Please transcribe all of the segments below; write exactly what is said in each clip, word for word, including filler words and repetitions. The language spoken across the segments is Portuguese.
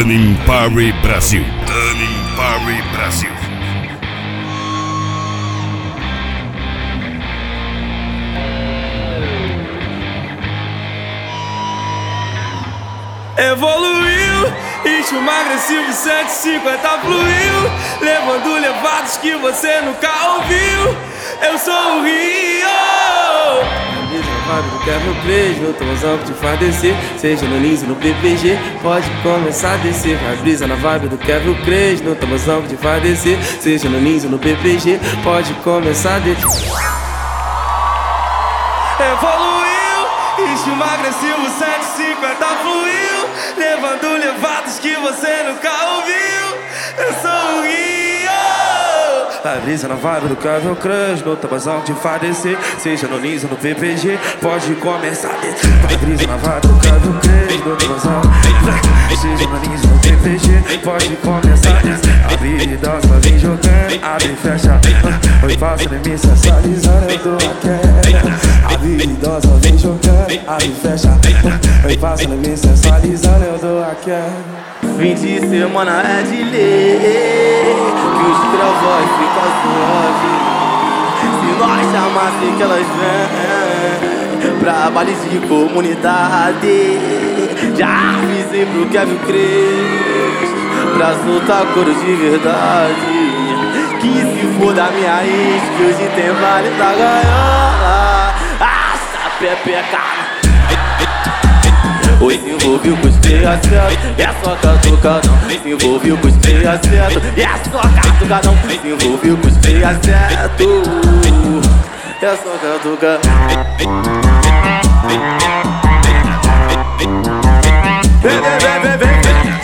Turning Party Brasil. Turning Party Brasil. Evoluiu, ritmo agressivo cento e cinquenta fluiu, levando levados que você nunca ouviu. Eu sou o Rio. Do Kevin Craig, no tomazão que te faz descer. Seja no Lins ou no P P G, pode começar a descer. Vai brisa na vibe do Kevin Craig, no tomazão que te faz descer. Seja no Lins ou no P P G, pode começar a descer. Evoluiu, ritmo agressivo cento e cinquenta fluiu, levando levados que você nunca ouviu. Eu sou o Rio. Vai brisa na vibe do Kevin Craig, no tomazão que te faz descer. Seja no Lins ou no P P G, pode começar a descer. Vai brisa na vibe do Kevin Craig, no tomazão. Seja no Lins ou no P P G, pode começar a descer. Habilidosa vem jogando, abre e fecha. Oi, passa de mim sensualizando, eu dou a queda. Habilidosa vem jogando, abre e fecha. Oi, passa de mim sensualizando, eu dou a queda. Fim de semana é de lei, que os travões ficam suave. Se nós chamasse que elas vêm pra bailes de comunidade. Já avisei pro Kevin Craig pra soltar coro de verdade. Que se for da minha ex, que hoje tem vale pra ganhar. Essa pepeca oi, se envolveu com os peias certo, é só catucadão. Se envolveu com os peias certo, é só catucadão. Se envolveu com os peias certo, é só catucadão. Vem, vem, vem, vem, vem, vem.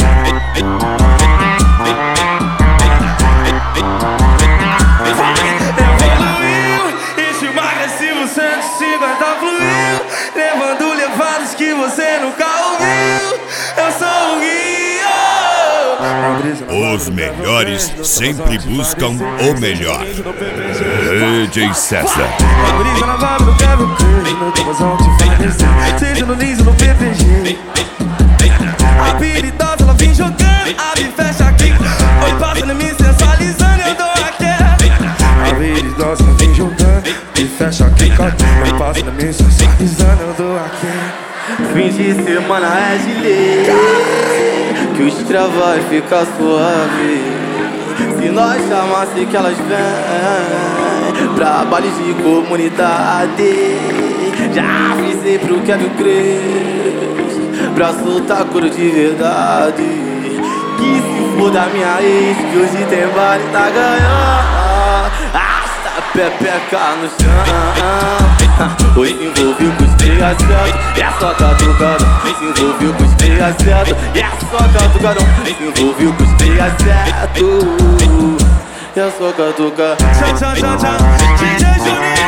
Evoluiu, ritmo agressivo cento e cinquenta fluiu, levando levados que você nunca ouviu. Eu sou o Rio. Os melhores sempre buscam o melhor. D J César. Brisa na vibe do Kevin Craig, no tomazão te faz descer. Seja no Lins ou no P P G. Habilidosa, ela vem jogando, abre e fecha aqui. Oi, passa em mim sensualizando, eu dou a queda. Habilidosa, ela vem jogando e fecha aqui. Oi, passa em mim sensualizando, eu dou a queda. Fim de semana é de lei, que os travões ficam suave. Se nós chamasse que elas vêm pra bailes de comunidade. Já avisei pro Kevin Craig pra soltar coro de verdade. Que se for da minha ex, que hoje tem vale tá ganhando. Essa pepeca no chão. Oi, se envolveu com os peias certo, é só catucadão. Se envolveu com os peias certo, é só catucadão. Se envolveu com os peias certo, é só catucadão. Tchau, tchau, tchau, tchau. D J Juninho.